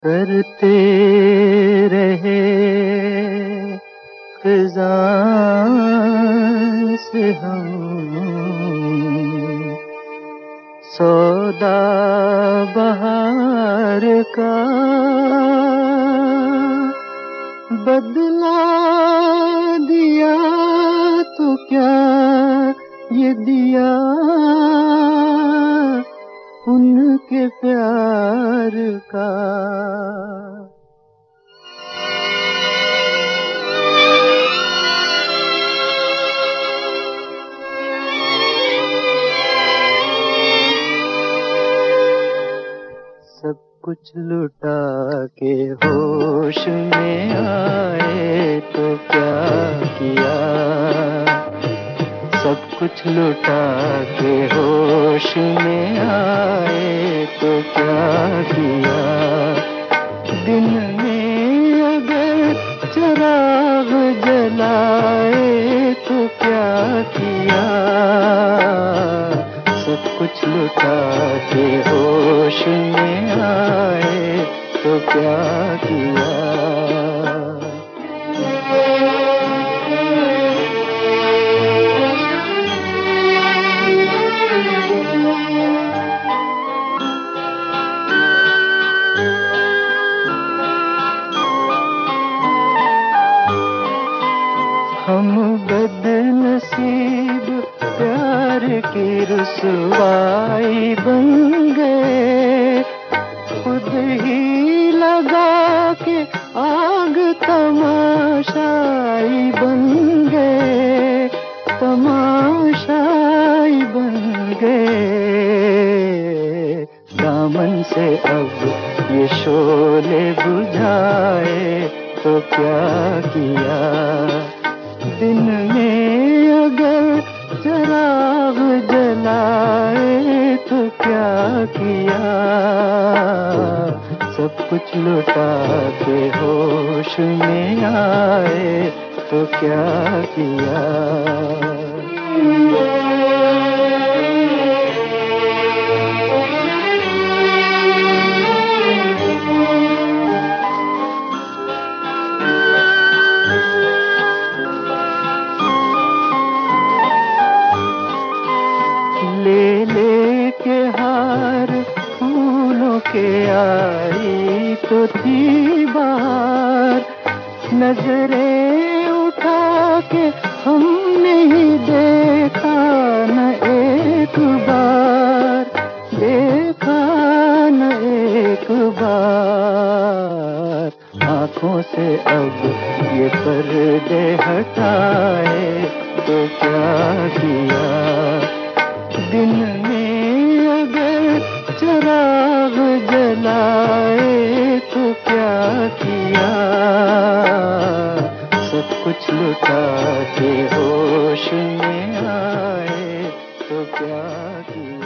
करते रहे ख़िज़ां से हम सौदा बहार का, बदला दिया तो क्या ये दिया उनके प्यार का। सब कुछ लुटा के होश में आए तो क्या किया, सब कुछ लुटा के होश में आए तो क्या किया। दिन में अगर चिराग जलाए तो क्या किया, सब कुछ लुटा के होश में आए तो क्या किया। हम बदनसीब प्यार की रुसवाई बन गए, खुद ही लगा के आग तमाशाई बन गए, तमाशाई बन गए। दामन से अब ये शोले बुझाए तो क्या किया, दिन में अगर चिराग जलाए तो क्या किया। सब कुछ लुटा के होश में आए तो क्या किया। ले लेके हार फूलों के आई तो थी बाहर, नजरें उठा के हमने ही देखा न एक बार, देखा न एक बार। आँखों से अब ये पर्दे हटाए तो क्या किया, दिन में अगर चिराग जलाए तो क्या किया। सब कुछ लुटा के होश में आए तो क्या किया।